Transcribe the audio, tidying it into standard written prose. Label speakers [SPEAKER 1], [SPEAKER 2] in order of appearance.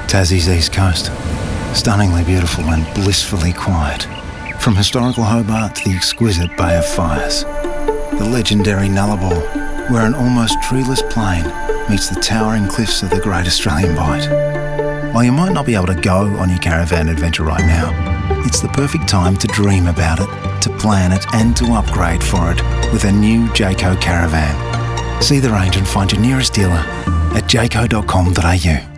[SPEAKER 1] Tassie's East Coast. Stunningly beautiful and blissfully quiet. From historical Hobart to the exquisite Bay of Fires. The legendary Nullarbor, where an almost treeless plain meets the towering cliffs of the Great Australian Bight. While you might not be able to go on your caravan adventure right now, it's the perfect time to dream about it, to plan it and to upgrade for it with a new Jayco caravan. See the range and find your nearest dealer at jayco.com.au.